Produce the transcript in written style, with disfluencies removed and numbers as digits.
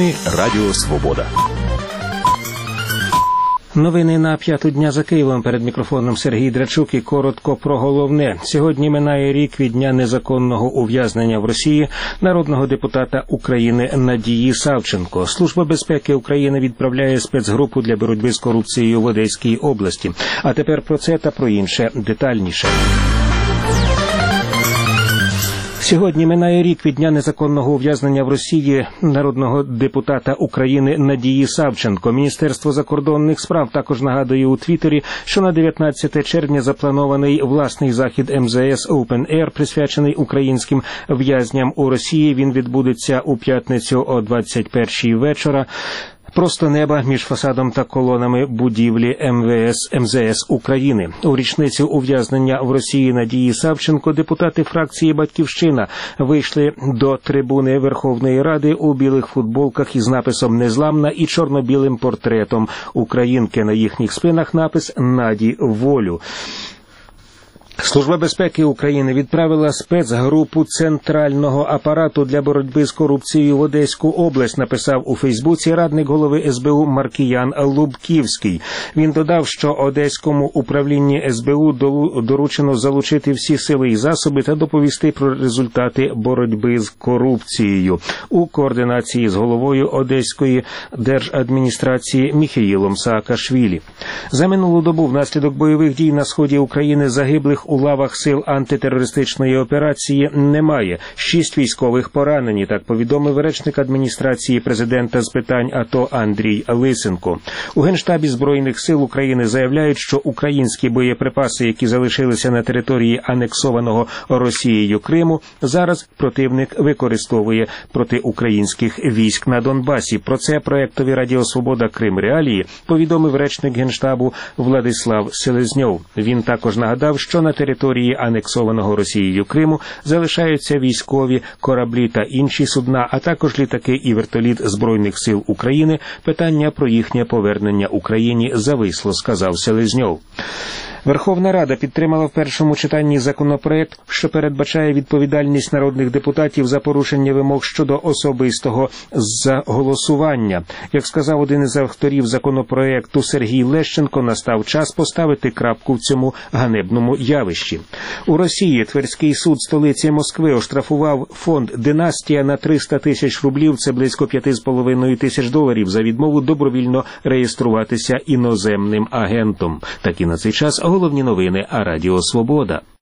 Новини Радіо Свобода. Новини на 5-ту дня за Києвом. Перед мікрофоном Сергій Драчук і коротко про головне. Сьогодні минає рік від дня незаконного ув'язнення в Росії народного депутата України Надії Савченко. Служба безпеки України відправляє спецгрупу для боротьби з корупцією в Одеській області. А тепер про це та про інше детальніше. Сьогодні минає рік від дня незаконного ув'язнення в Росії народного депутата України Надії Савченко. Міністерство закордонних справ також нагадує у Твіттері, що на 19 червня запланований власний захід МЗС Open Air, присвячений українським в'язням у Росії. Він відбудеться у п'ятницю о 21-й вечора. Просто неба між фасадом та колонами будівлі МЗС України. У річницю ув'язнення в Росії Надії Савченко депутати фракції «Батьківщина» вийшли до трибуни Верховної Ради у білих футболках із написом «Незламна» і чорно-білим портретом українки. На їхніх спинах напис «Наді волю». Служба безпеки України відправила спецгрупу центрального апарату для боротьби з корупцією в Одеську область, написав у Фейсбуці радник голови СБУ Маркіян Лубківський. Він додав, що Одеському управлінні СБУ доручено залучити всі сили і засоби та доповісти про результати боротьби з корупцією у координації з головою Одеської держадміністрації Міхеїлом Саакашвілі. За минулу добу внаслідок бойових дій на сході України загиблих у лавах сил антитерористичної операції немає. 6 військових поранені, так повідомив речник адміністрації президента з питань АТО Андрій Лисенко. У Генштабі Збройних сил України заявляють, що українські боєприпаси, які залишилися на території анексованого Росією Криму, зараз противник використовує проти українських військ на Донбасі. Про це проектові Радіо Свобода Крим Реалії повідомив речник Генштабу Владислав Селезньов. Він також нагадав, що на території анексованого Росією Криму залишаються військові кораблі та інші судна, а також літаки і вертоліт Збройних сил України. Питання про їхнє повернення Україні зависло, сказав Селезньов. Верховна Рада підтримала в першому читанні законопроект, що передбачає відповідальність народних депутатів за порушення вимог щодо особистого голосування. Як сказав один із авторів законопроекту Сергій Лещенко, настав час поставити крапку в цьому ганебному явищі. У Росії Тверський суд столиці Москви оштрафував фонд «Династія» на 300 тисяч рублів, це близько 5,5 тисяч доларів, за відмову добровільно реєструватися іноземним агентом. Такі на цей час головні новини Радіо Свобода.